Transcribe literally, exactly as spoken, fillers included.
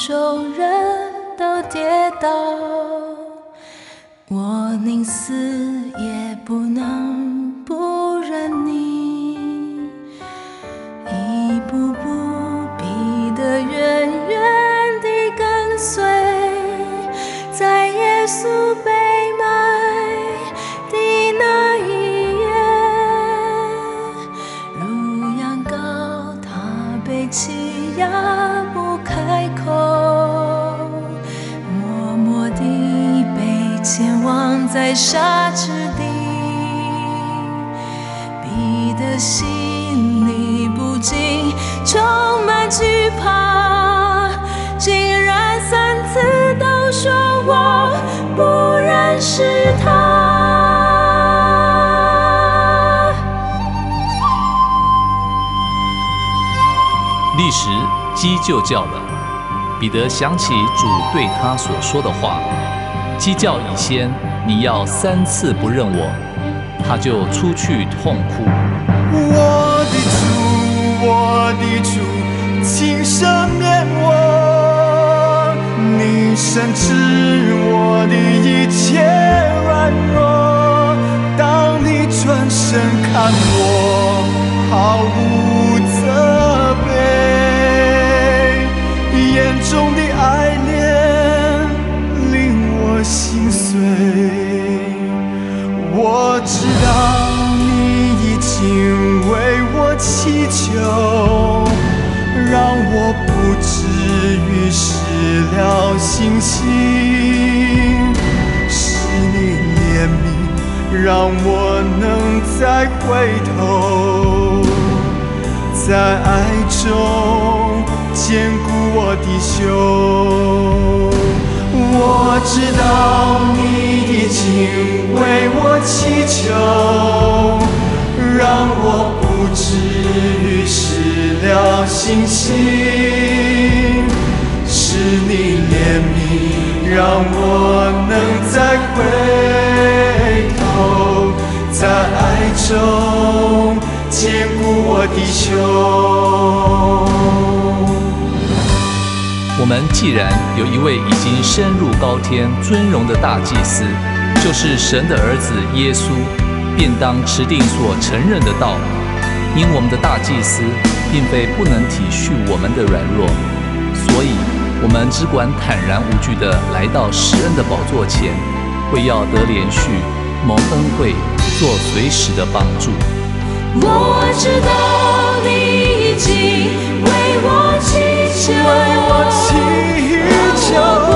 众人都跌倒，我宁死也不能不认你，一步步逼得远远地跟随，在耶稣被卖的那一夜，如羊羔他被欺压不开口，默默地被前往在沙之地，逼得心里不禁充满惧怕，竟然三次都说我不认识他。 立时鸡就叫了，彼得想起主对他所说的话，鸡叫以先，你要三次不认我，他就出去痛哭。 我的主，我的主，请赦免我，你深知我的一切软弱，当你转身看我，毫无责备，眼中的爱恋令我心碎。我知道你已经为我祈求，让我不至于失了信心，是你怜悯，让我能再回头，在爱中坚固我的胸。我知道你已经为我祈求，让我不至于失了信心，是你怜悯，让我能再回头，在爱中坚固我的胸。 我们既然有一位已经升入高天尊荣的大祭司，就是神的儿子耶稣，便当持定所承认的道。因我们的大祭司并非不能体恤我们的软弱，所以我们只管坦然无惧地来到施恩的宝座前，为要得连续蒙恩惠，做随时的帮助。 我知道你已经为我祈求， 为我祈求。